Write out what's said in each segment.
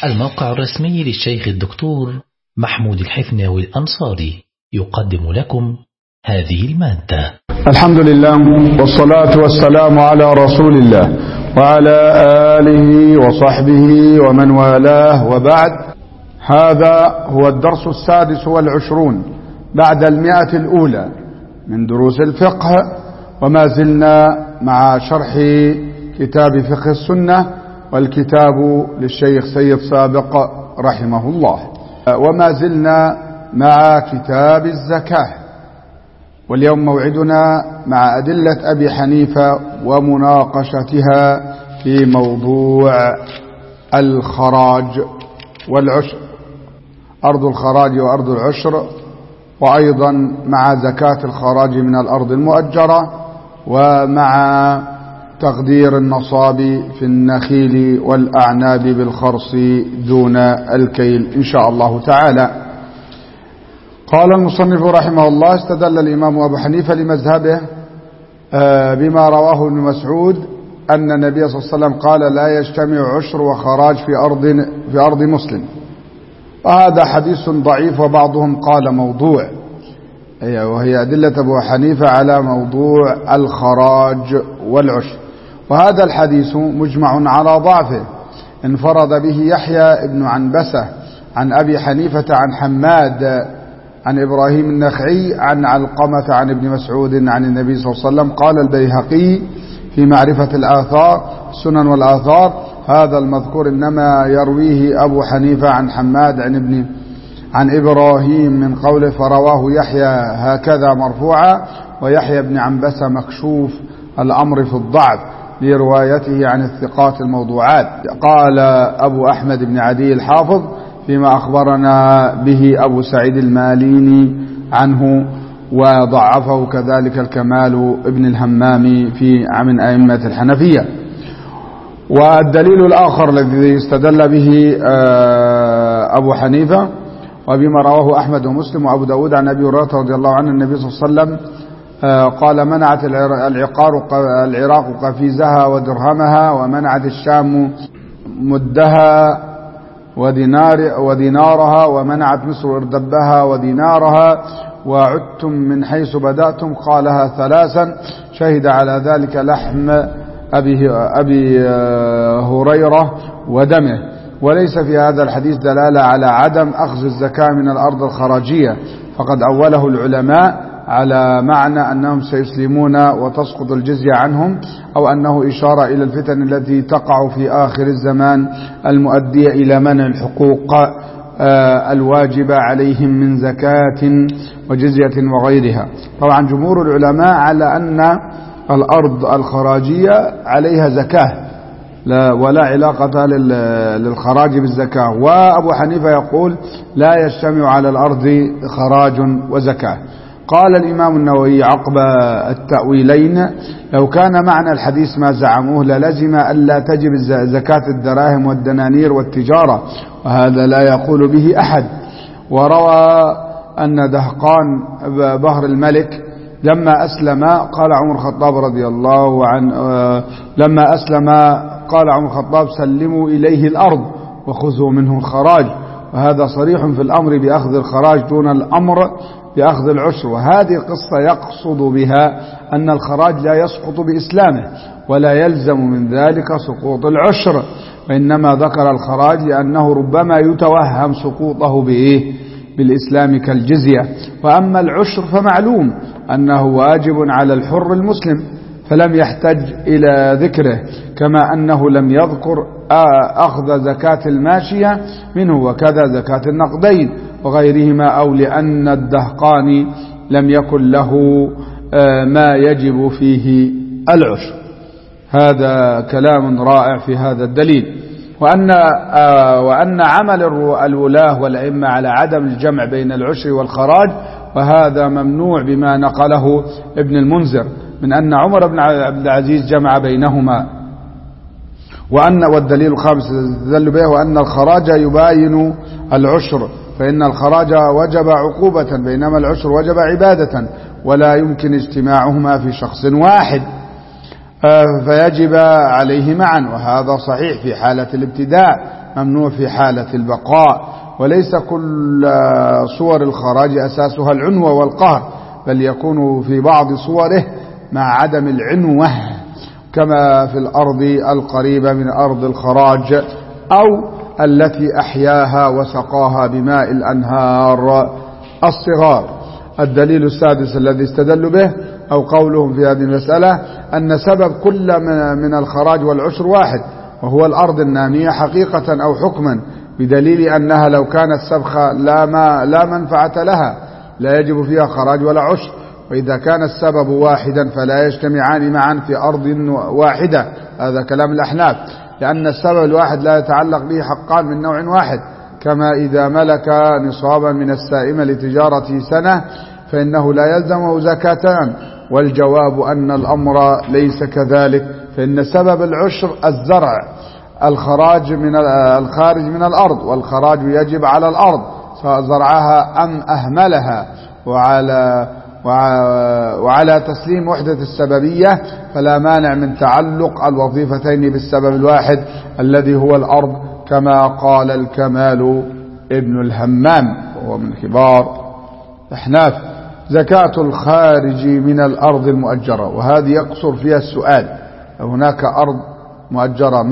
الموقع الرسمي للشيخ الدكتور محمود الحفناوي الأنصاري يقدم لكم هذه المادة. الحمد لله والصلاة والسلام على رسول الله وعلى آله وصحبه ومن والاه، وبعد. هذا هو الدرس 26 بعد 100 الأولى من دروس الفقه، وما زلنا مع شرح كتاب فقه السنة، والكتاب للشيخ سيد سابق رحمه الله، وما زلنا مع كتاب الزكاة. واليوم موعدنا مع أدلة أبي حنيفة ومناقشتها في موضوع الخراج والعشر، أرض الخراج وأرض العشر، وأيضا مع زكاة الخراج من الأرض المؤجرة، ومع تقدير النصاب في النخيل والأعناب بالخرص دون الكيل إن شاء الله تعالى. قال المصنف رحمه الله: استدل الإمام أبو حنيفة لمذهبه بما رواه ابن مسعود أن النبي صلى الله عليه وسلم قال: لا يجتمع عشر وخراج في أرض مسلم. وهذا حديث ضعيف، وبعضهم قال موضوع، وهي أدلة أبو حنيفة على موضوع الخراج والعشر. وهذا الحديث مجمع على ضعفه، انفرد به يحيى بن عنبسة عن أبي حنيفة عن حماد عن إبراهيم النخعي عن علقمة عن ابن مسعود عن النبي صلى الله عليه وسلم. قال البيهقي في معرفة الآثار السنن والآثار: هذا المذكور إنما يرويه أبو حنيفة عن حماد عن إبراهيم من قوله، فرواه يحيى هكذا مرفوعا، ويحيى بن عنبسة مكشوف الأمر في الضعف لروايته عن الثقات الموضوعات. قال أبو أحمد بن عدي الحافظ فيما أخبرنا به أبو سعيد الماليني عنه، وضعفه كذلك الكمال ابن الهمام من أئمة الحنفية. والدليل الآخر الذي استدل به أبو حنيفة وبما رواه أحمد ومسلم وأبو داود عن أبي هريرة رضي الله عنه النبي صلى الله عليه وسلم قال: منعت العراق قفيزها ودرهمها، ومنعت الشام مدها ودينارها، ومنعت مصر اردبها ودينارها، وعدتم من حيث بدأتم. قالها ثلاثا، شهد على ذلك لحم أبي هريرة ودمه. وليس في هذا الحديث دلالة على عدم أخذ الزكاة من الأرض الخراجية، فقد أوله العلماء على معنى أنهم سيسلمون وتسقط الجزية عنهم، أو أنه إشارة إلى الفتن التي تقع في آخر الزمان المؤدية إلى منع الحقوق الواجبة عليهم من زكاة وجزية وغيرها. طبعا جمهور العلماء على أن الأرض الخراجية عليها زكاة ولا علاقة للخراج بالزكاة، وأبو حنيفة يقول لا يجتمع على الأرض خراج وزكاة. قال الإمام النووي عقب التأويلين: لو كان معنى الحديث ما زعموه للزم ألا تجب زكاة الدراهم والدنانير والتجارة، وهذا لا يقول به أحد. وروى أن دهقان بهر الملك لما أسلم قال عمر الخطاب رضي الله عنه قال عمر الخطاب: سلموا إليه الأرض وخذوا منه الخراج. وهذا صريح في الأمر بأخذ الخراج دون الأمر بأخذ العشر. وهذه القصة يقصد بها أن الخراج لا يسقط بإسلامه، ولا يلزم من ذلك سقوط العشر، وإنما ذكر الخراج لأنه ربما يتوهم سقوطه بالإسلام كالجزية. وأما العشر فمعلوم أنه واجب على الحر المسلم، فلم يحتج إلى ذكره، كما أنه لم يذكر أخذ زكاة الماشية منه، وكذا زكاة النقدين وغيرهما، أو لأن الدهقاني لم يكن له ما يجب فيه العشر. هذا كلام رائع في هذا الدليل. وأن عمل الولاة والأئمة على عدم الجمع بين العشر والخراج، وهذا ممنوع بما نقله ابن المنذر من أن عمر بن عبد العزيز جمع بينهما. والدليل الخامس الذي به وأن الخراج يباين العشر، فإن الخراج وجب عقوبة بينما العشر وجب عبادة، ولا يمكن اجتماعهما في شخص واحد، فيجب عليه معا. وهذا صحيح في حالة الابتداء، ممنوع في حالة البقاء. وليس كل صور الخراج أساسها العنوة والقهر، بل يكون في بعض صوره مع عدم العنوة، كما في الأرض القريبة من أرض الخراج، أو التي أحياها وسقاها بماء الأنهار الصغار. الدليل السادس الذي استدلوا به أو قولهم في هذه المسألة أن سبب كل من الخراج والعشر واحد، وهو الأرض النامية حقيقة أو حكما، بدليل أنها لو كانت سبخة لا منفعة لها لا يجب فيها خراج ولا عشر، وإذا كان السبب واحدا فلا يجتمعان معا في أرض واحدة. هذا كلام الأحناف، لأن السبب الواحد لا يتعلق به حقان من نوع واحد، كما إذا ملك نصابا من السائمة لتجارة سنة فإنه لا يلزمه زكاتان. والجواب أن الأمر ليس كذلك، فإن سبب العشر الزرع الخارج من الأرض، والخراج يجب على الأرض سواء زرعها أم أهملها. وعلى تسليم وحدة السببية فلا مانع من تعلق الوظيفتين بالسبب الواحد الذي هو الأرض، كما قال الكمال ابن الهمام وهو من كبار الأحناف: زكاة الخارج من الأرض المؤجرة. وهذه يقصر فيها السؤال: هناك أرض مؤجرة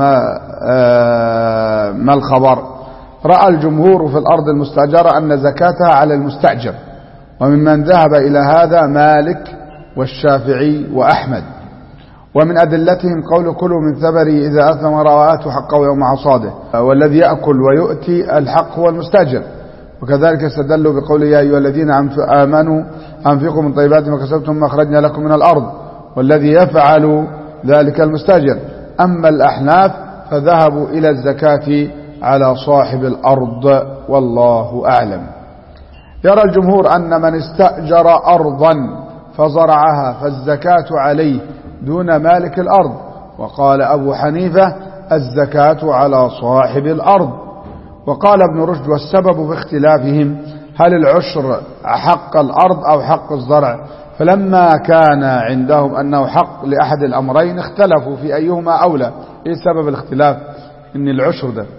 ما الخبر؟ رأى الجمهور في الأرض المستأجرة أن زكاتها على المستأجر، وممن ذهب إلى هذا مالك والشافعي وأحمد. ومن أدلتهم قول: كلوا من ثمره إذا أثمر وآتوا حقه يوم حصاده، والذي يأكل ويؤتي الحق هو المستأجر. وكذلك استدلوا بقوله: يا أيها الذين آمنوا أنفقوا من طيبات ما كسبتم ما أخرجنا لكم من الأرض، والذي يفعل ذلك المستأجر. أما الأحناف فذهبوا إلى الزكاة على صاحب الأرض، والله أعلم. يرى الجمهور أن من استأجر أرضا فزرعها فالزكاة عليه دون مالك الأرض، وقال أبو حنيفة: الزكاة على صاحب الأرض. وقال ابن رشد: والسبب في اختلافهم هل العشر حق الأرض أو حق الزرع؟ فلما كان عندهم أنه حق لأحد الأمرين اختلفوا في أيهما أولى. إيه سبب الاختلاف؟ إن العشر ده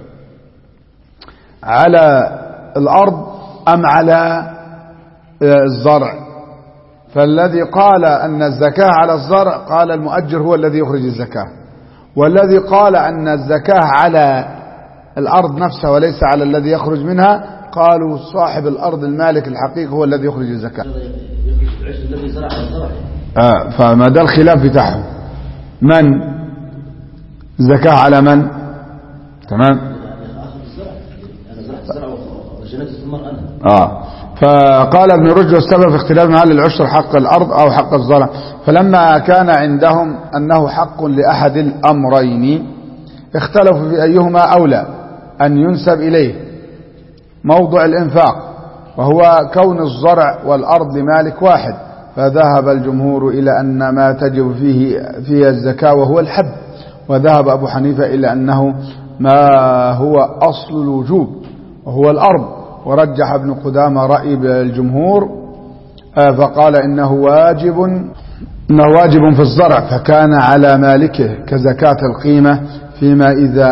على الأرض أم على الزرع؟ فالذي قال أن الزكاة على الزرع قال المؤجر هو الذي يخرج الزكاة، والذي قال أن الزكاة على الأرض نفسها وليس على الذي يخرج منها قالوا صاحب الأرض المالك الحقيقي هو الذي يخرج الزكاة. فما ده الخلاف بتاعهم، من الزكاة على من؟ تمام. فقال ابن رشد: والسبب في اختلافهم هل العشر حق الأرض أو حق الزرع؟ فلما كان عندهم أنه حق لأحد الأمرين اختلفوا في أيهما أولى أن ينسب إليه موضع الإنفاق، وهو كون الزرع والأرض لمالك واحد. فذهب الجمهور إلى أن ما تجب فيه الزكاة وهو الحب، وذهب أبو حنيفة إلى أنه ما هو أصل الوجوب وهو الأرض. ورجح ابن قدامة رأي الجمهور فقال إنه واجب في الزرع، فكان على مالكه كزكاة القيمة فيما إذا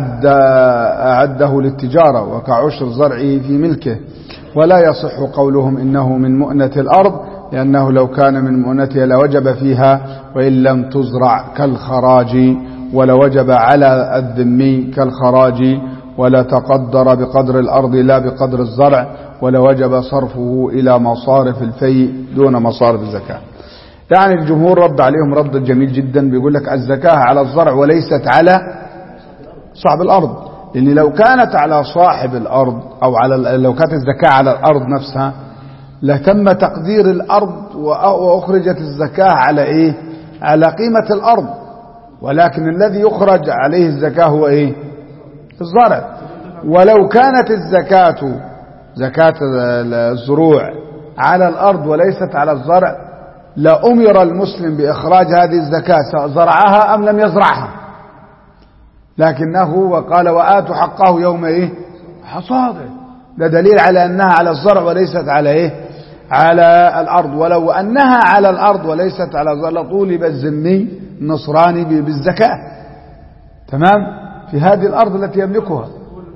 أعده للتجارة، وكعشر زرعه في ملكه. ولا يصح قولهم إنه من مؤنة الأرض، لأنه لو كان من مؤنتها لوجب فيها وإن لم تزرع كالخراج، ولوجب على الذمي كالخراج، ولا تقدر بقدر الأرض لا بقدر الزرع، ولوجب صرفه إلى مصارف الفيء دون مصارف الزكاة. يعني الجمهور رد عليهم رد جميل جدا، بيقول لك الزكاة على الزرع وليست على صاحب الأرض، لأن لو كانت على صاحب الأرض أو لو كانت الزكاة على الأرض نفسها لتم تقدير الأرض وأخرجت الزكاة على إيه؟ على قيمة الأرض، ولكن الذي يخرج عليه الزكاة هو إيه؟ الزرع. ولو كانت الزكاة زكاة الزروع على الأرض وليست على الزرع لأمر المسلم بإخراج هذه الزكاة سواء زرعها أم لم يزرعها، لكنه وقال وآتوا حقه يوم إيه؟ حصاده. ده دليل على أنها على الزرع وليست على إيه؟ على الأرض. ولو أنها على الأرض وليست على الزرع لطولب الذمي النصراني بالزكاة، تمام، في هذه الأرض التي يملكها.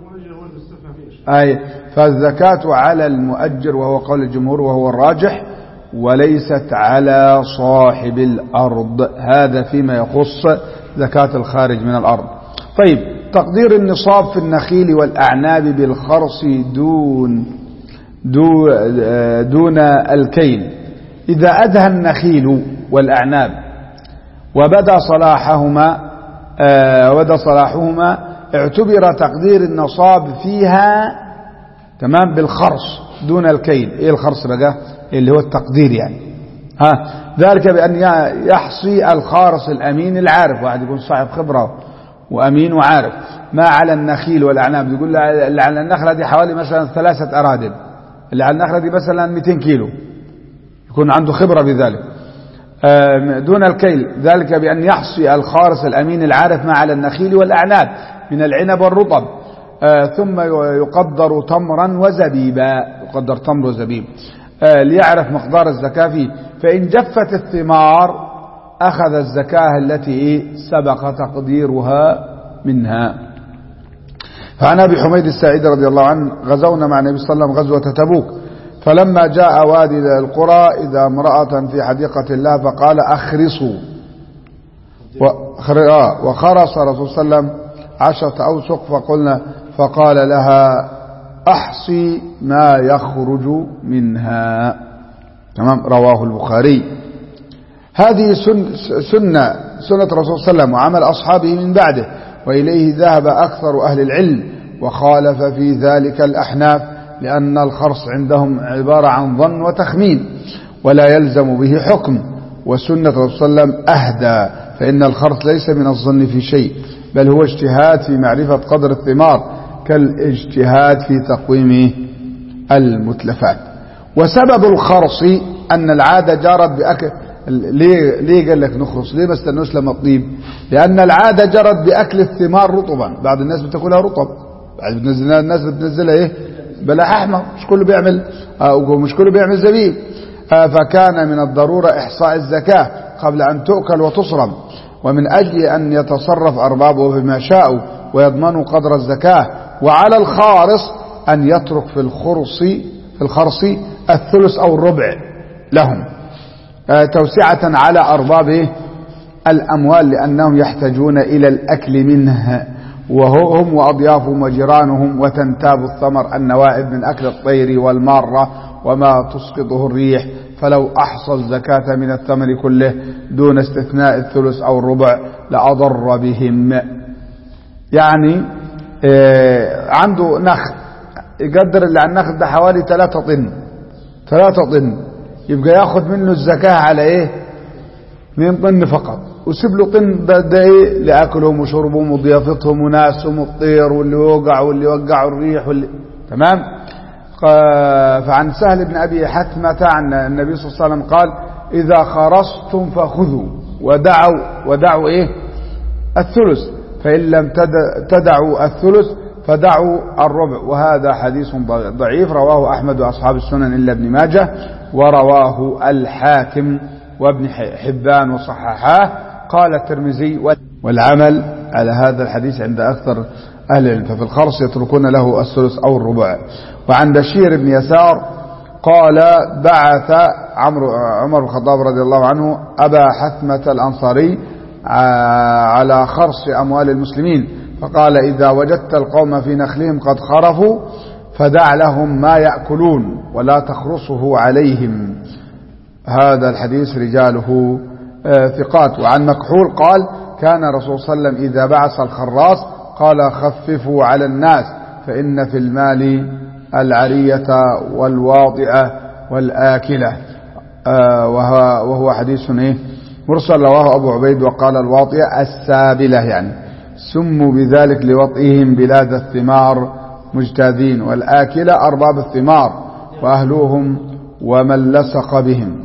أي فالزكاة على المؤجر وهو قول الجمهور وهو الراجح، وليست على صاحب الأرض. هذا فيما يخص زكاة الخارج من الأرض. طيب، تقدير النصاب في النخيل والأعناب بالخرص دون الكيل. إذا أدهى النخيل والأعناب وبدا صلاحهما اعتبر تقدير النصاب فيها تمام بالخرص دون الكيل. ايه الخرص بقى؟ اللي هو التقدير يعني. ذلك بأن يحصي الخارص الأمين العارف، واحد يكون صاحب خبرة وأمين وعارف ما على النخيل والأعناب. يقول اللي على النخلة دي حوالي مثلا 3 أرادل، اللي على النخلة دي مثلا 200 كيلو، يكون عنده خبرة بذلك دون الكيل. ذلك بأن يحصي الخارص الأمين العارف ما على النخيل والأعناب من العنب والرطب، ثم يقدر تمرا وزبيبا، يقدر تمر وزبيب ليعرف مقدار الزكاة فيه. فإن جفت الثمار أخذ الزكاة التي سبق تقديرها منها. فعن أبي حميد الساعدي رضي الله عنه: غزونا مع النبي صلى الله عليه وسلم غزوة تبوك، فلما جاء وادي القرى إذا امرأة في حديقة الله فقال: أخرصوا. وخرص رسول صلى الله عليه وسلم 10 أوسق، فقال لها: أحصي ما يخرج منها. تمام، رواه البخاري. هذه سنة الرسول صلى الله عليه وسلم وعمل أصحابه من بعده، وإليه ذهب أكثر أهل العلم، وخالف في ذلك الأحناف، لأن الخرص عندهم عبارة عن ظن وتخمين ولا يلزم به حكم، وسنة الرسول صلى الله عليه وسلم أهدى، فإن الخرص ليس من الظن في شيء، بل هو اجتهاد في معرفة قدر الثمار كالاجتهاد في تقويم المتلفات. وسبب الخرص أن العادة جرت بأكل. ليه قال لك نخرص؟ ليه ما استنوش لما تطيب؟ لأن العادة جرت بأكل الثمار رطبا، بعض الناس بتاكلها رطب، بعد الناس بتنزلها بلح أحمر، مش كله بيعمل زبيب. فكان من الضرورة إحصاء الزكاة قبل أن تؤكل وتصرم، ومن أجل أن يتصرف أربابه بما شاءوا ويضمنوا قدر الزكاة. وعلى الخارص أن يترك في الخرص 1/3 أو الربع لهم، توسعة على أرباب الأموال، لأنهم يحتاجون إلى الأكل منها، وهم وأضيافهم وجيرانهم، وتنتاب الثمر النوائب من أكل الطير والمارة وما تسقطه الريح. فلو أحصى الزكاة من الثمر كله دون استثناء 1/3 أو الربع لأضر بهم. يعني عنده نخل، يقدر اللي على النخل ده حوالي 3 طن، يبقى ياخد منه الزكاة على 2 طن فقط، وسيب له طن ده لأكلهم وشربهم وضيافتهم وناسهم والطير واللي يوقع الريح تمام. فعن سهل بن أبي حتمة عن النبي صلى الله عليه وسلم قال: إذا خرصتم فخذوا ودعوا 1/3، فإن لم تدعوا 1/3 فدعوا الربع. وهذا حديث ضعيف، رواه أحمد وأصحاب السنن إلا ابن ماجه، ورواه الحاكم وابن حبان وصححاه. قال الترمذي: والعمل على هذا الحديث عند أكثر أهل العلم، ففي الخرص يتركون له 1/3 أو الربع. وعن بشير بن يسار قال: بعث عمر بن الخطاب رضي الله عنه أبا حثمة الأنصاري على خرص أموال المسلمين، فقال: إذا وجدت القوم في نخلهم قد خرفوا فدع لهم ما يأكلون ولا تخرصه عليهم. هذا الحديث رجاله ثقات. وعن مكحول قال: كان رسول صلى الله عليه وسلم إذا بعث الخراص قال: خففوا على الناس، فإن في المال العرية والواطئة والآكلة. وهو حديث مرسل، رواه أبو عبيد. وقال: الواطئة السابلة، يعني سموا بذلك لوطئهم بلاد الثمار مجتاذين، والآكلة أرباب الثمار وأهلوهم ومن لصق بهم.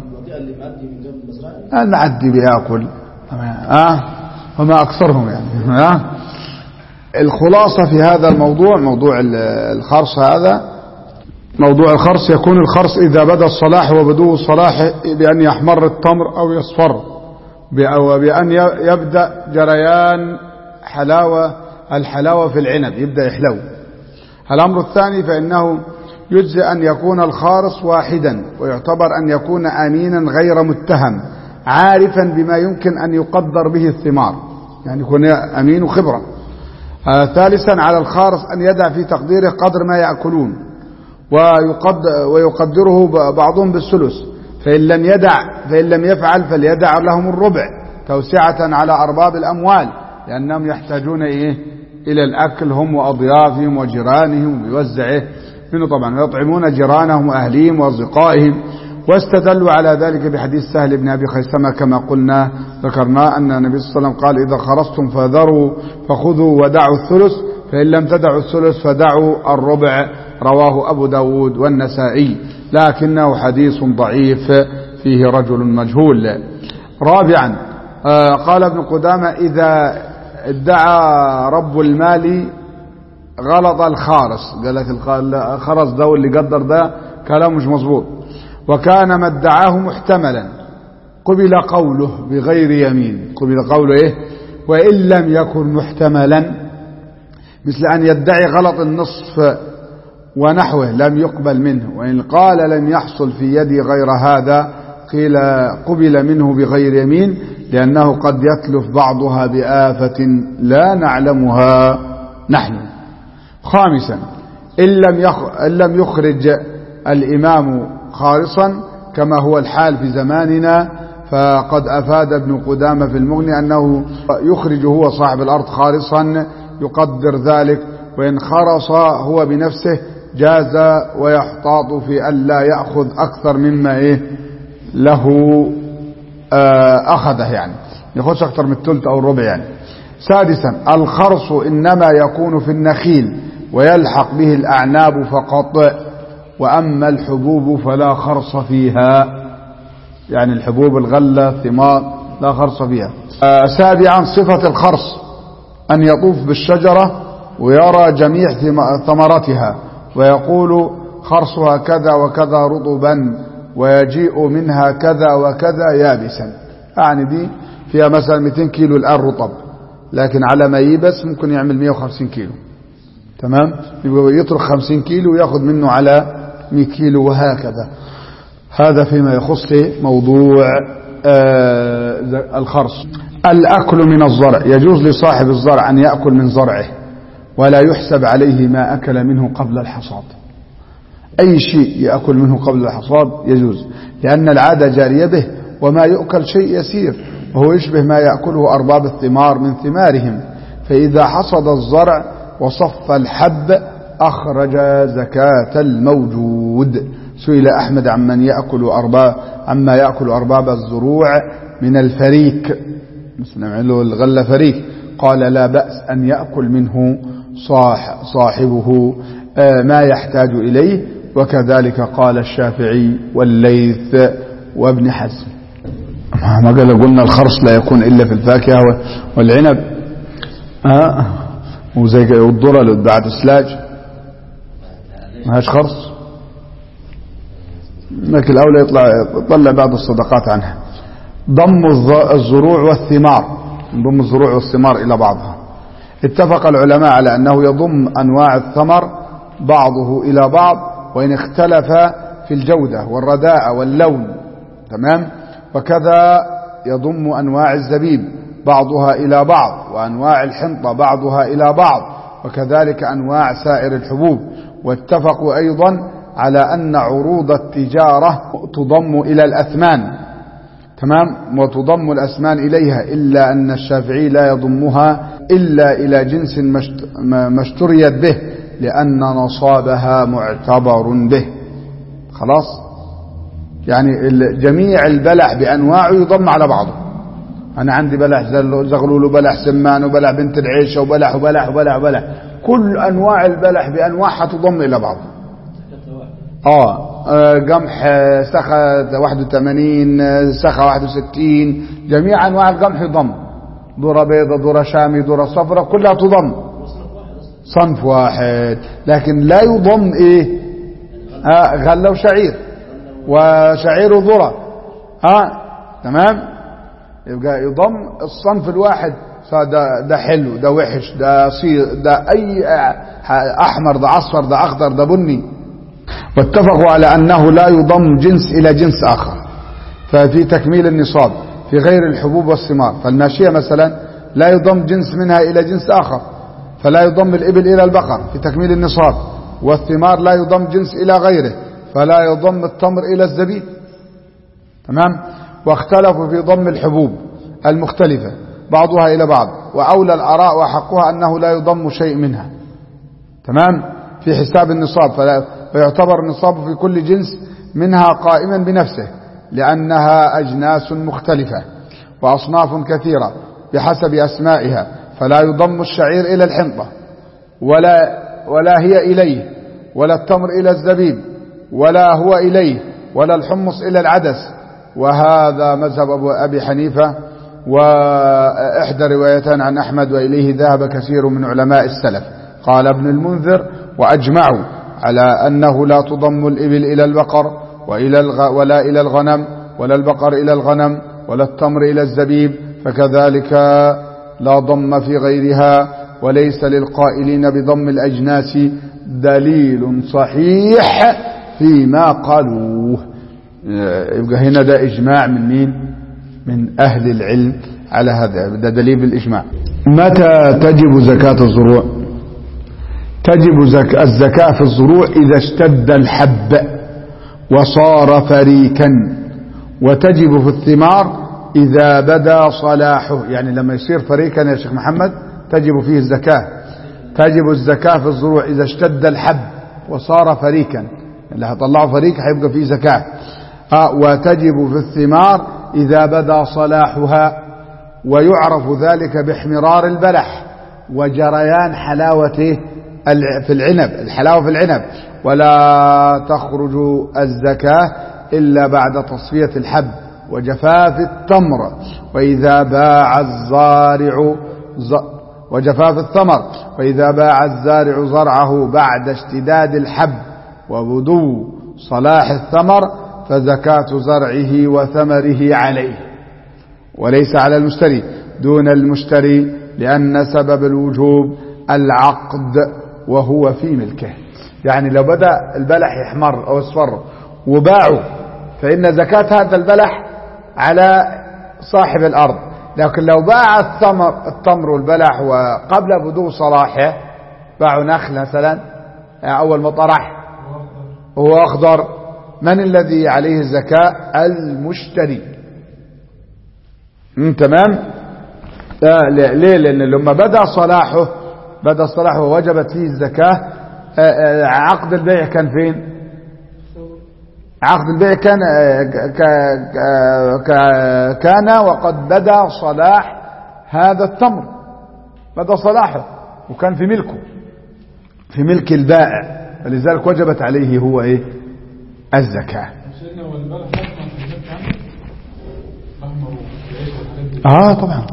المعدي بيأكل وما أكثرهم يعني. الخلاصة في هذا الموضوع، موضوع الخرص، هذا موضوع الخرص: يكون الخرص إذا بدا الصلاح وبدو الصلاح بأن يحمر التمر أو يصفر، وبأن يبدأ جريان الحلاوة في العنب، يبدأ يحلو، الأمر الثاني فإنه يجزي أن يكون الخارص واحدا، ويعتبر أن يكون أمينا غير متهم عارفا بما يمكن أن يقدر به الثمار، يعني يكون أمين وخبرة. ثالثا على الخارص أن يدع في تقديره قدر ما يأكلون، ويقدره بعضهم بالثلث، فإن لم يفعل فليدع لهم الربع توسعة على أرباب الأموال، لأنهم يحتاجون إلى الأكل هم وأضيافهم وجيرانهم، ويوزعه منه طبعا، ويطعمون جيرانهم وأهليهم وأصدقائهم. واستدلوا على ذلك بحديث سهل بن أبي خيثمة كما قلنا ذكرنا أن النبي صلى الله عليه وسلم قال: إذا خرجتم فذروا فخذوا ودعوا الثلث، فإن لم تدعوا الثلث فدعوا الربع. رواه أبو داود والنسائي، لكنه حديث ضعيف فيه رجل مجهول. رابعا قال ابن قدامة: إذا ادعى رب المال غلط الخارص، قال لك الخرص ده واللي قدر ده كلام مش مظبوط، وكان ما ادعاه محتملا قبل قوله بغير يمين. قبل قوله وإن لم يكن محتملا، مثل أن يدعي غلط النصف ونحوه لم يقبل منه، وإن قال لم يحصل في يدي غير هذا قيل قبل منه بغير يمين، لأنه قد يتلف بعضها بآفة لا نعلمها نحن. خامسا إن لم يخرج الإمام خالصا كما هو الحال في زماننا، فقد أفاد ابن قدامة في المغني أنه يخرج هو صاحب الأرض خالصا يقدر ذلك، وإن خرص هو بنفسه جاز، ويحتاط في ألا يأخذ أكثر مما له أخذه، يعني يأخذ أكثر من الثلث أو الربع يعني. سادسا الخرص إنما يكون في النخيل ويلحق به الأعناب فقط، وأما الحبوب فلا خرص فيها، يعني الحبوب الغلة الثمار لا خرص فيها. سابعا صفة الخرص أن يطوف بالشجرة ويرى جميع ثمرتها ويقول خرصها كذا وكذا رطبا ويجيء منها كذا وكذا يابسا، يعني دي فيها مثلا 200 كيلو الآن رطب، لكن على ما يبس ممكن يعمل 150 كيلو، تمام، يترك 50 كيلو ويأخذ منه على 100 كيلو وهكذا. هذا فيما يخص موضوع الخرص. الأكل من الزرع، يجوز لصاحب الزرع أن يأكل من زرعه ولا يحسب عليه ما أكل منه قبل الحصاد. أي شيء يأكل منه قبل الحصاد يجوز، لأن العادة جارية به، وما يؤكل شيء يسير، وهو يشبه ما يأكله أرباب الثمار من ثمارهم. فإذا حصد الزرع وصف الحب أخرج زكاة الموجود. سئل أحمد عما يأكل أرباب الزروع من الفريك، مثل نعمله الغلة فريك، قال: لا بأس أن يأكل منه صاحبه ما يحتاج إليه، وكذلك قال الشافعي والليث وابن حزم. ما قلنا الخرص لا يكون إلا في الفاكهة والعنب، وزي الذرة اللي بعد السلاج ما هاش خرص، لكن الأولى يطلع بعض الصدقات عنها. ضم الزروع والثمار، ضم الزروع والثمار إلى بعضها. اتفق العلماء على أنه يضم أنواع الثمر بعضه إلى بعض، وإن اختلف في الجودة والرداء واللون، تمام. وكذا يضم أنواع الزبيب بعضها إلى بعض، وأنواع الحنطة بعضها إلى بعض، وكذلك أنواع سائر الحبوب. واتفقوا أيضا على أن عروض التجارة تضم إلى الأثمان، تمام، وتضم الأثمان إليها، إلا أن الشافعي لا يضمها إلا إلى جنس ما اشتريت به، لأن نصابها معتبر به. خلاص، يعني جميع البلح بأنواعه يضم على بعضه. أنا عندي بلح زغلول وبلح سمان وبلح بنت العيشة وبلح وبلح وبلح وبلح، كل أنواع البلح بأنواعها تضم إلى بعض. قمح سخة 81 سخة 61، جميع أنواع القمح يضم، ذرة بيضة ذرة شامي ذرة صفرة كلها تضم صنف واحد، لكن لا يضم غلة وشعير وشعير وذرة، تمام، يبقى يضم الصنف الواحد ده حلو، ده وحش، ده صير، ده أي أحمر، ده أصفر، ده أخضر، ده بني. واتفقوا على أنه لا يضم جنس إلى جنس آخر. ففي تكميل النصاب في غير الحبوب والثمار، فالماشية مثلا لا يضم جنس منها إلى جنس آخر، فلا يضم الإبل إلى البقر في تكميل النصاب، والثمار لا يضم جنس إلى غيره، فلا يضم التمر إلى الزبيب. تمام. واختلفوا في ضم الحبوب المختلفة بعضها إلى بعض، وأولى الآراء وحقها أنه لا يضم شيء منها. تمام. في حساب النصاب، فيعتبر النصاب في كل جنس منها قائما بنفسه، لأنها أجناس مختلفة وأصناف كثيرة بحسب أسمائها، فلا يضم الشعير إلى الحنطة ولا هي إليه، ولا التمر إلى الزبيب ولا هو إليه، ولا الحمص إلى العدس. وهذا مذهب أبي حنيفة وإحدى روايتان عن أحمد، وإليه ذهب كثير من علماء السلف. قال ابن المنذر: وأجمعوا على أنه لا تضم الإبل إلى البقر ولا إلى الغنم، ولا البقر إلى الغنم، ولا التمر إلى الزبيب، فكذلك لا ضم في غيرها. وليس للقائلين بضم الأجناس دليل صحيح فيما قالوه. يبقى هنا ده إجماع من مين؟ من أهل العلم على هذا، ده دليل بالإجماع. متى تجب زكاة الزروع؟ تجب الزكاة في الزروع إذا اشتد الحب وصار فريكا، وتجب في الثمار إذا بدا صلاحه. يعني لما يصير فريكا يا شيخ محمد تجب فيه الزكاة. تجب الزكاة في الزروع إذا اشتد الحب وصار فريكا، اللي هطلعه فريك هيبقى فيه زكاة. وتجب في الثمار إذا بدا صلاحها، ويعرف ذلك باحمرار البلح وجريان حلاوته في العنب، الحلاوة في العنب. ولا تخرج الزكاة إلا بعد تصفية الحب وجفاف التمر، وإذا باع الزارع وجفاف الثمر، وإذا باع الزارع زرعه بعد اشتداد الحب وبدو صلاح الثمر، فزكاة زرعه وثمره عليه، وليس على المشتري دون المشتري، لأن سبب الوجوب العقد وهو في ملكه. يعني لو بدأ البلح يحمر أو يصفر وباعه، فإن زكاة هذا البلح على صاحب الأرض. لكن لو باع التمر والبلح وقبل بدو صلاحه، باعوا نخل مثلا أول ما طرح وهو أخضر، من الذي عليه الزكاة؟ المشتري. تمام. ليه؟ لأن لما بدأ صلاحه وجبت فيه الزكاة. عقد البيع كان فين؟ عقد البيع كان وقد بدأ صلاح هذا التمر، بدأ صلاحه وكان في ملكه، في ملك البائع، فلذلك وجبت عليه هو ايه؟ الزكاة. طبعا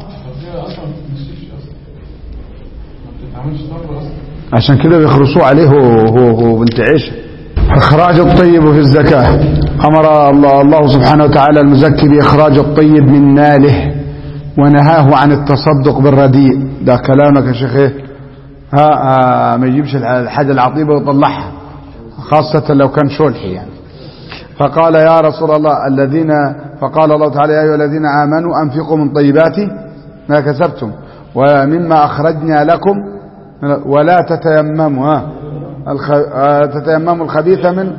عشان كده بيخرصوه عليه هو بنت عيشه. إخراج الطيب في الزكاة. أمر الله سبحانه وتعالى المزكي بإخراج الطيب من ماله، ونهاه عن التصدق بالرديء. ده كلامك يا شيخ ايه؟ ما يجيبش الحاجة العطيبة ويطلعها، خاصة لو كان شلحي يعني. فقال يا رسول الله فقال الله تعالى: يا أيها الذين آمنوا أنفقوا من طيبات ما كسبتم ومما أخرجنا لكم ولا تتيمموا الخبيث من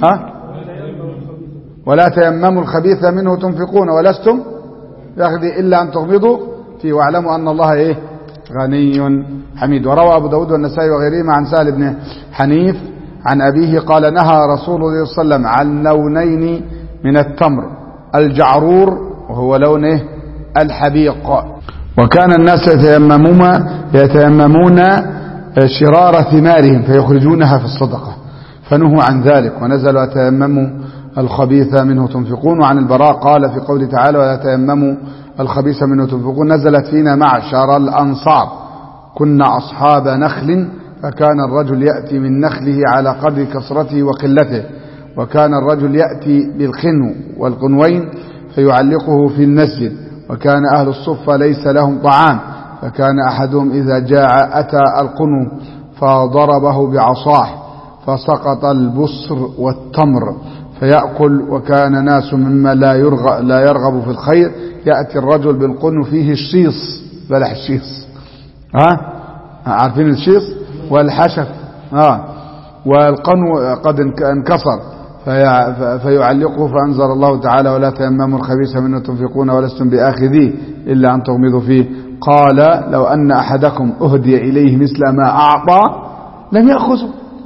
ولا تيمموا الخبيث منه تنفقون ولستم يأخذ إلا أن تغمضوا فيه واعلموا أن الله إيه؟ غني حميد. وروى أبو داود والنسائي وغيرهما عن سهل بن حنيف عن أبيه قال: نهى رسول الله صلى الله عليه وسلم عن لونين من التمر: الجعرور وهو لونه الحبيق. وكان الناس يتيممون شرار ثمارهم فيخرجونها في الصدقة، فنهوا عن ذلك ونزل: وتيمموا الخبيث منه تنفقون. وعن البراء قال في قوله تعالى: ولا تيمموا الخبيث منه تنفقون: نزلت فينا معشر الأنصار كنا أصحاب نخل، فكان الرجل يأتي من نخله على قدر كثرته وقلته، وكان الرجل يأتي بالخنو والقنوين فيعلقه في المسجد، وكان أهل الصفة ليس لهم طعام فكان أحدهم إذا جاع أتى القنو فضربه بعصاه فسقط البصر والتمر فيأكل. وكان ناس مما لا يرغب في الخير يأتي الرجل بالقنو فيه الشيص، بلح الشيص، عارفين الشيص والحشف، والقنو قد انكسر فيعلقه، فأنزل الله تعالى ولا تيمموا الخبيث منه تنفقون ولستم بآخذيه إلا أن تغمضوا فيه. قال لو أن أحدكم أهدي إليه مثل ما أعطى لم يأخذه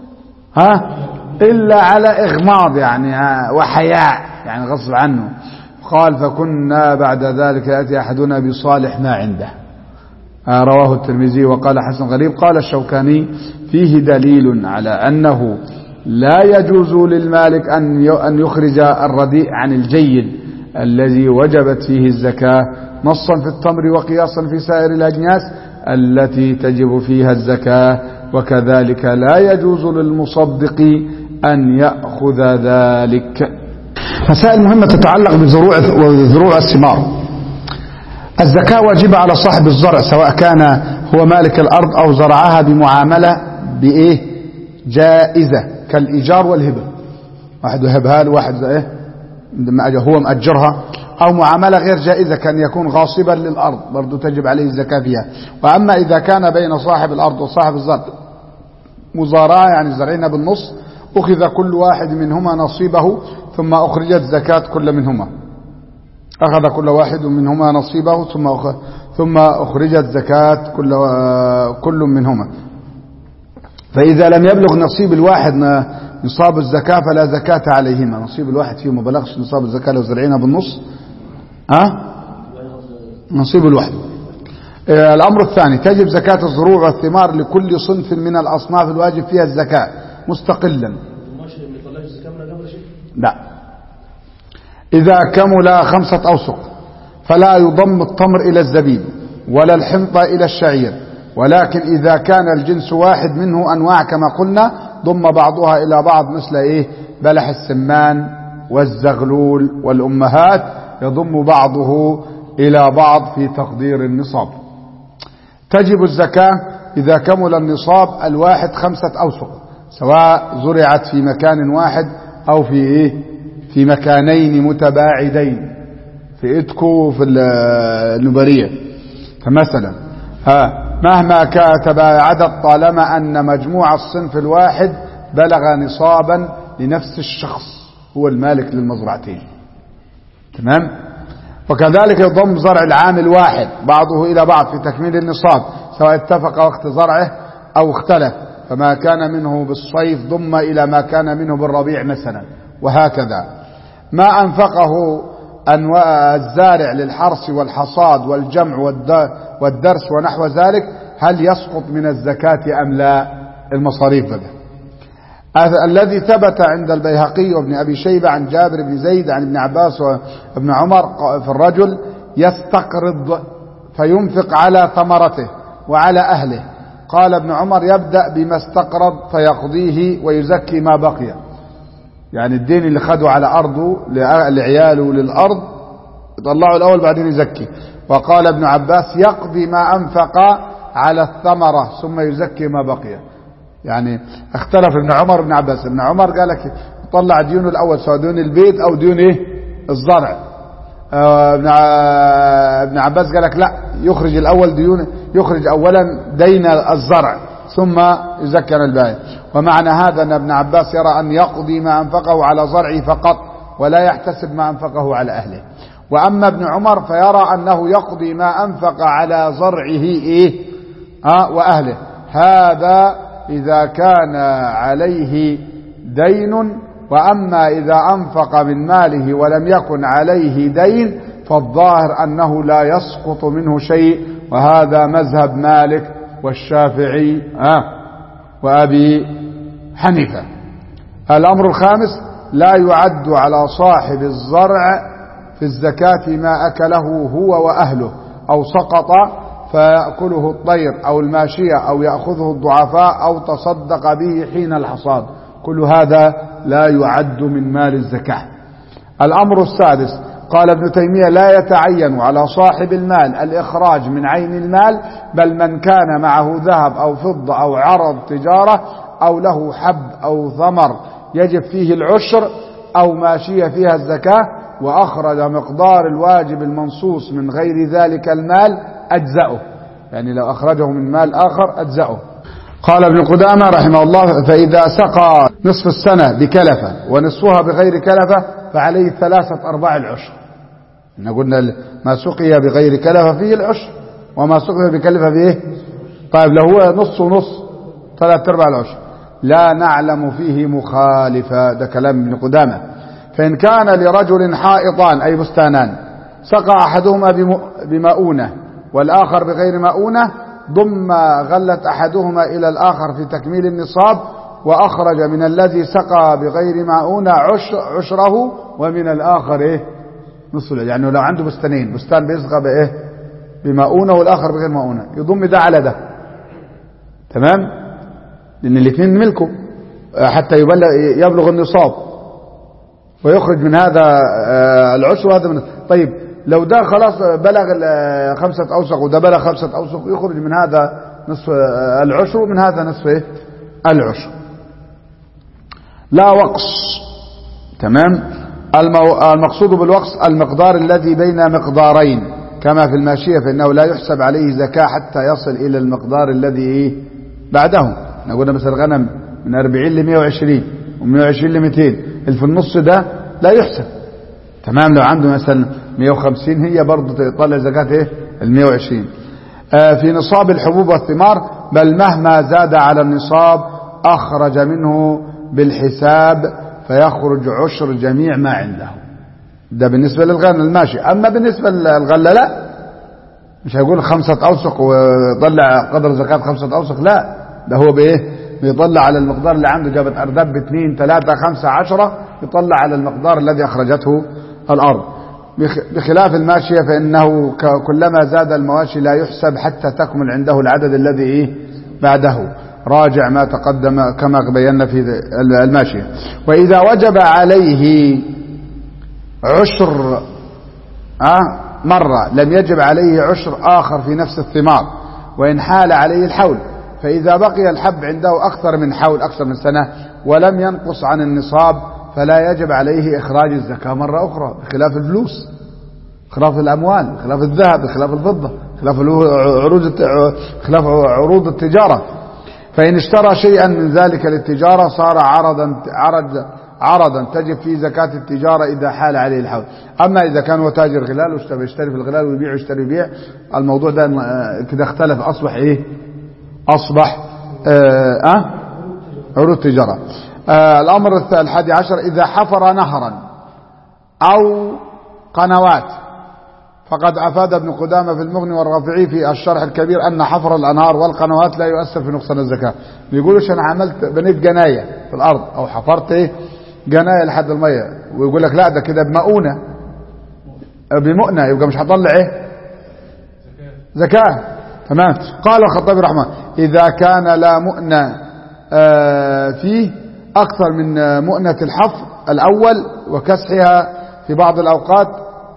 إلا على إغماض يعني وحياء يعني غصب عنه. قال فكنا بعد ذلك يأتي أحدنا بصالح ما عنده. رواه الترمذي وقال حسن غريب. قال الشوكاني فيه دليل على أنه لا يجوز للمالك أن يخرج الرديء عن الجيد الذي وجبت فيه الزكاة، نصا في التمر وقياسا في سائر الأجناس التي تجب فيها الزكاة. وكذلك لا يجوز للمصدق أن يأخذ ذلك. مسائل مهمة تتعلق بزروع الثمار. الزكاة واجبة على صاحب الزرع سواء كان هو مالك الأرض أو زرعها بمعاملة جائزة كالإيجار والهبة، واحد يهبها له واحد هو مأجرها، أو معاملة غير جائزة كان يكون غاصبا للأرض برضو تجب عليه الزكاة فيها. وأما إذا كان بين صاحب الأرض وصاحب الزرع مزارعة يعني زرعين بالنص، أخذ كل واحد منهما نصيبه ثم أخرجت زكاة كل منهما، أخذ كل واحد منهما نصيبه ثم أخرجت زكاة كل منهما. فإذا لم يبلغ نصيب الواحد نصاب الزكاة فلا زكاة عليهما. نصيب الواحد فيه ما بلغش نصاب الزكاة لو زرعينها بالنص نصيب الواحد. الأمر الثاني تجب زكاة الزروع والثمار لكل صنف من الأصناف الواجب فيها الزكاة مستقلا. لا، إذا كمل 5 أوسق فلا يضم التمر إلى الزبيب ولا الحنطة إلى الشعير، ولكن إذا كان الجنس واحد منه أنواع كما قلنا ضم بعضها إلى بعض مثل بلح السمان والزغلول والأمهات يضم بعضه إلى بعض في تقدير النصاب. تجب الزكاة إذا كمل النصاب الواحد 5 أوسق سواء زرعت في مكان واحد أو في مكانين متباعدين في إدكو وفي النبرية. فمثلا مهما تباعدت طالما أن مجموع الصنف الواحد بلغ نصابا لنفس الشخص هو المالك للمزرعتين. تمام. وكذلك يضم زرع العام الواحد بعضه إلى بعض في تكميل النصاب سواء اتفق وقت زرعه أو اختلف، فما كان منه بالصيف ضم إلى ما كان منه بالربيع مثلا، وهكذا. ما أنفقه الزارع للحرث والحصاد والجمع والدرس ونحو ذلك هل يسقط من الزكاة أم لا؟ المصاريف بدا. الذي ثبت عند البيهقي وابن أبي شيبة عن جابر بن زيد عن ابن عباس وابن عمر في الرجل يستقرض فينفق على ثمرته وعلى أهله. قال ابن عمر يبدأ بما استقرض فيقضيه ويزكي ما بقي، يعني الدين اللي خده على أرضه لعياله للأرض يطلعه الأول بعدين يزكي. وقال ابن عباس يقضي ما أنفق على الثمرة ثم يزكي ما بقي. يعني اختلف ابن عمر وابن عباس. ابن عمر قال لك يطلع ديونه الأول سواء ديون البيت أو ديون الزرع. ابن عباس قال لك لا، يخرج الأول ديون، يخرج أولا دين الزرع ثم يزكى الباقي. ومعنى هذا أن ابن عباس يرى أن يقضي ما أنفقه على زرعه فقط ولا يحتسب ما أنفقه على أهله. وأما ابن عمر فيرى أنه يقضي ما أنفق على زرعه وأهله. هذا إذا كان عليه دين. وأما إذا أنفق من ماله ولم يكن عليه دين فالظاهر أنه لا يسقط منه شيء، وهذا مذهب مالك والشافعي وأبي حنيفة. الأمر الخامس لا يعد على صاحب الزرع في الزكاة ما أكله هو وأهله أو سقط فيأكله الطير أو الماشية أو يأخذه الضعفاء أو تصدق به حين الحصاد، كل هذا لا يعد من مال الزكاة. الأمر السادس قال ابن تيمية لا يتعين على صاحب المال الإخراج من عين المال، بل من كان معه ذهب أو فضة أو عرض تجارة أو له حب أو ثمر يجب فيه العشر أو ماشية فيها الزكاة وأخرج مقدار الواجب المنصوص من غير ذلك المال أجزأه، يعني لو أخرجه من مال آخر أجزأه. قال ابن قدامة رحمه الله: فإذا سقى نصف السنة بكلفة ونصفها بغير كلفة فعليه 3/4 العشر. قلنا ما سقي بغير كلفة فيه العشر، وما سقي بكلفة فيه. طيب لو هو نص ونص 3/4 العشر. لا نعلم فيه مخالفة، ده كلام ابن قدامة. فإن كان لرجل حائطان أي بستانان سقى أحدهما بمؤونة والآخر بغير مؤونة، ضم غلة أحدهما إلى الآخر في تكميل النصاب، وأخرج من الذي سقى بغير مؤونة عشره، ومن الآخر نصف. يعني لو عنده بستانين، بستان بيسقى بمؤونة والآخر بغير مؤونة، يضم ده على ده، تمام، لأن الاثنين ملكه حتى يبلغ النصاب، ويخرج من هذا العشر وهذا من. طيب لو ده خلاص بلغ 5 أوسق وده بلغ 5 أوسق، يخرج من هذا نصف العشر ومن هذا نصف العشر. لا وقص، تمام. المقصود بالوقص المقدار الذي بين مقدارين، كما في الماشية، فإنه لا يحسب عليه زكاة حتى يصل إلى المقدار الذي بعده. نقول مثلا غنم من 40 ل 120 و120 ل 200، اللي في النص ده لا يحسب، تمام. لو عنده مثلا 150 هي برضه تطلع زكاة ال 120. في نصاب الحبوب والثمار، بل مهما زاد على النصاب أخرج منه بالحساب فيخرج عشر جميع ما عنده. ده بالنسبة للغنم الماشي. أما بالنسبة للغلة لا، مش هيقول 5 أوسق ويطلع قدر زكاة 5 أوسق، لا، ده هو بيطلع على المقدار اللي عنده. جابت أردب 2 3 5 10، يطلع على المقدار الذي أخرجته الأرض. بخلاف الماشية فإنه كلما زاد المواشي لا يحسب حتى تكمل عنده العدد الذي بعده. راجع ما تقدم كما بينا في الماشية. وإذا وجب عليه عشر مرة لم يجب عليه عشر آخر في نفس الثمار، وإن حال عليه الحول. فإذا بقي الحب عنده أكثر من حول، أكثر من سنة، ولم ينقص عن النصاب، فلا يجب عليه إخراج الزكاة مرة أخرى، بخلاف الفلوس، خلاف الأموال، خلاف الذهب، خلاف الفضة، خلاف عروض التجارة. فإن اشترى شيئا من ذلك للتجارة صار عرضا تجب فيه زكاة التجارة إذا حال عليه الحول. أما إذا كان هو تاجر غلال ويشتري في الغلال ويبيع ويشتري يبيع، الموضوع ده كده اختلف، أصبح أصبح عروض تجارة. الأمر 11 إذا حفر نهرا أو قنوات، فقد أفاد ابن قدامة في المغني والرافعي في الشرح الكبير أن حفر الأنهار والقنوات لا يؤثر في نقصان الزكاة. بيقولوش أنا بنيت جناية في الأرض أو حفرت جناية لحد المية، ويقول لك لا ده كده بمؤونة بمؤنة، يبقى مش هطلع زكاة، تمام. قال الخطابي رحمه: إذا كان لا مؤنة فيه أكثر من مؤنة الحفر الأول وكسحها في بعض الأوقات،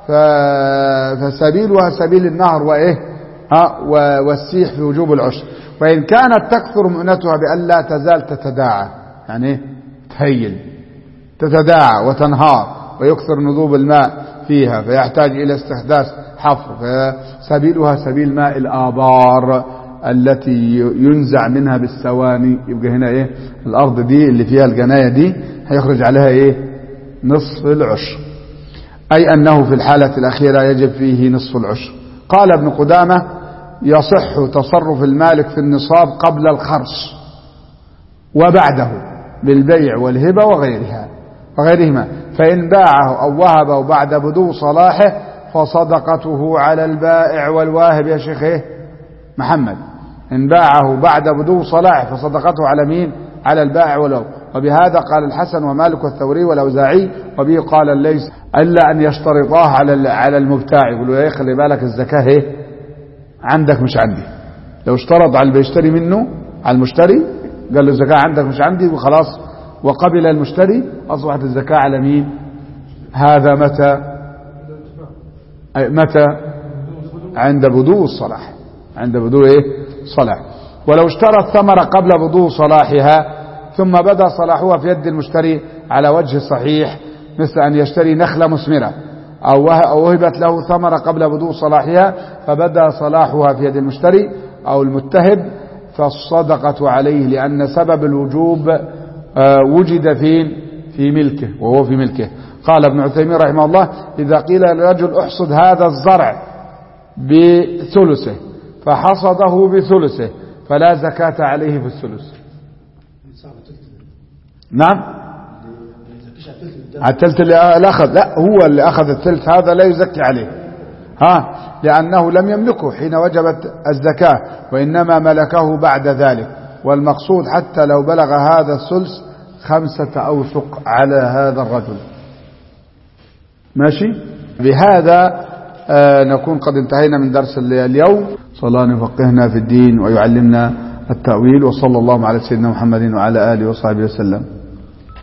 فسبيلها سبيل النهر والسيح في وجوب العشر. وإن كانت تكثر مؤنتها بأن لا تزال تتداعى، يعني تهيل تتداعى وتنهار ويكثر نضوب الماء فيها فيحتاج إلى استحداث حفر، فسبيلها سبيل ماء الآبار التي ينزع منها بالسواني. يبقى هنا الأرض دي اللي فيها الجناية دي هيخرج عليها نصف العشر، أي أنه في الحالة الأخيرة يجب فيه نصف العشر. قال ابن قدامة: يصح تصرف المالك في النصاب قبل الخرص وبعده بالبيع والهبة وغيرهما، فإن باعه أو وهبه بعد بدو صلاحه فصدقته على البائع والواهب. يا شيخ محمد، إن باعه بعد بدو صلاحه فصدقته على مين؟ على البائع والواهب. وبهذا قال الحسن ومالك والثوري والأوزاعي، وبه قال الليث: إلا أن يشترطاه على المبتاع، يقولوا يا خلي بالك الزكاة عندك مش عندي. لو اشترط على اللي بيشتري منه على المشتري، قال له الزكاة عندك مش عندي وخلاص، وقبل المشتري، أصبحت الزكاة على مين؟ هذا متى؟ متى؟ عند بدو الصلاح، عند بدو صلاح. ولو اشترى الثمرة قبل بدو صلاحها ثم بدا صلاحها في يد المشتري على وجه صحيح، مثل أن يشتري نخلة مثمرة أو وهبت له ثمرة قبل بدو صلاحها فبدا صلاحها في يد المشتري أو المتهب، فالصدقة عليه، لأن سبب الوجوب وجد في ملكه، وهو في ملكه. قال ابن عثيمين رحمه الله: إذا قيل للرجل احصد هذا الزرع بثلثه فحصده بثلثه فلا زكاة عليه في الثلث. نعم، الثلث اللي أخذ، لا، هو اللي أخذ الثلث هذا لا يزكي عليه، لأنه لم يملكه حين وجبت الزكاة، وإنما ملكه بعد ذلك. والمقصود حتى لو بلغ هذا الثلث 5 أوسق على هذا الرجل. ماشي؟ بهذا نكون قد انتهينا من درس اليوم. صلى الله أن يفقهنا في الدين ويعلمنا التأويل، وصلى الله على سيدنا محمد وعلى آله وصحبه وسلم.